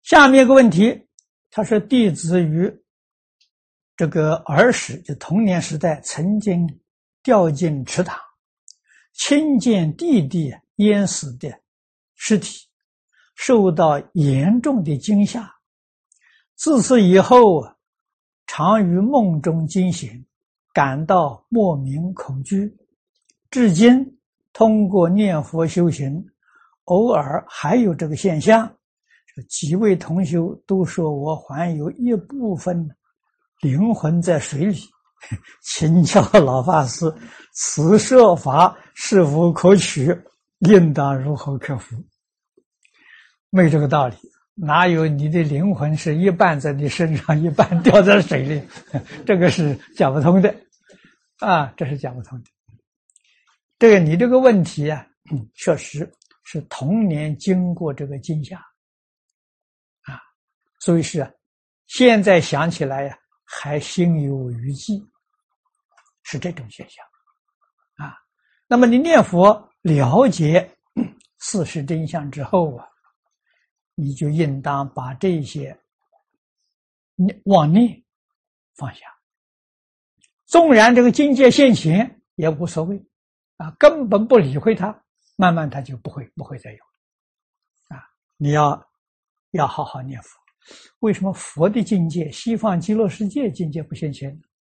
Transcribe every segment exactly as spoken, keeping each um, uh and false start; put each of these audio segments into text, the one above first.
下面一个问题，他说弟子于这个儿时就童年时代曾经掉进池塘，亲见弟弟淹死的尸体，受到严重的惊吓，自此以后常于梦中惊醒，感到莫名恐惧，至今通过念佛修行，偶尔还有这个现象。几位同修都说我还有一部分灵魂在水里，请教老法师，此说法是否可取，应当如何克服？没这个道理，哪有你的灵魂是一半在你身上，一半掉在水里？这个是讲不通的啊，这是讲不通的。这个你这个问题啊，嗯、确实是童年经过这个惊吓啊，所以是、啊、现在想起来呀、啊，还心有余悸，是这种现象啊。那么你念佛了解事实真相之后啊，你就应当把这些妄念放下，纵然这个境界现前也无所谓啊，根本不理会它，慢慢它就不会不会再有啊。你要要好好念佛。为什么佛的境界，西方极乐世界境界不现前呢？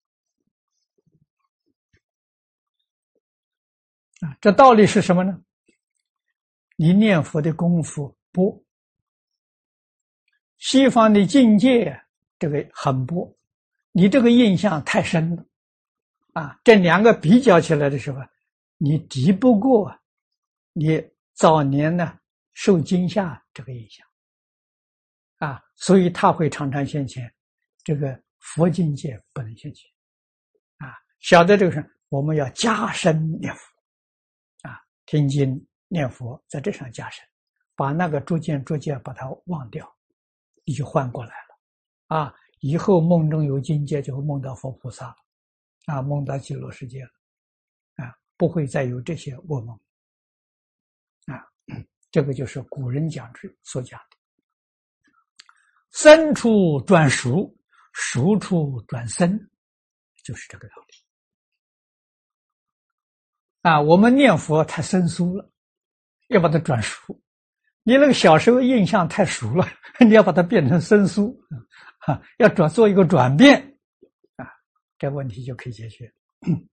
啊，这道理是什么呢？你念佛的功夫薄，西方的境界这个很薄，你这个印象太深了啊！这两个比较起来的时候，你敌不过你早年呢受惊吓这个印象啊，所以它会常常现前，这个佛境界不能现前啊。晓得这个事，我们要加深念佛啊，听经念佛，在这上加深，把那个逐渐逐渐把它忘掉，你就换过来了啊。以后梦中有境界，就会梦到佛菩萨啊，梦到极乐世界了啊，不会再有这些噩梦啊。这个就是古人讲之所讲的生处转熟，熟处转生，就是这个道理啊。我们念佛太生疏了，要把它转熟。你那个小时候印象太熟了，你要把它变成生疏啊，要转做一个转变啊，这问题就可以解决。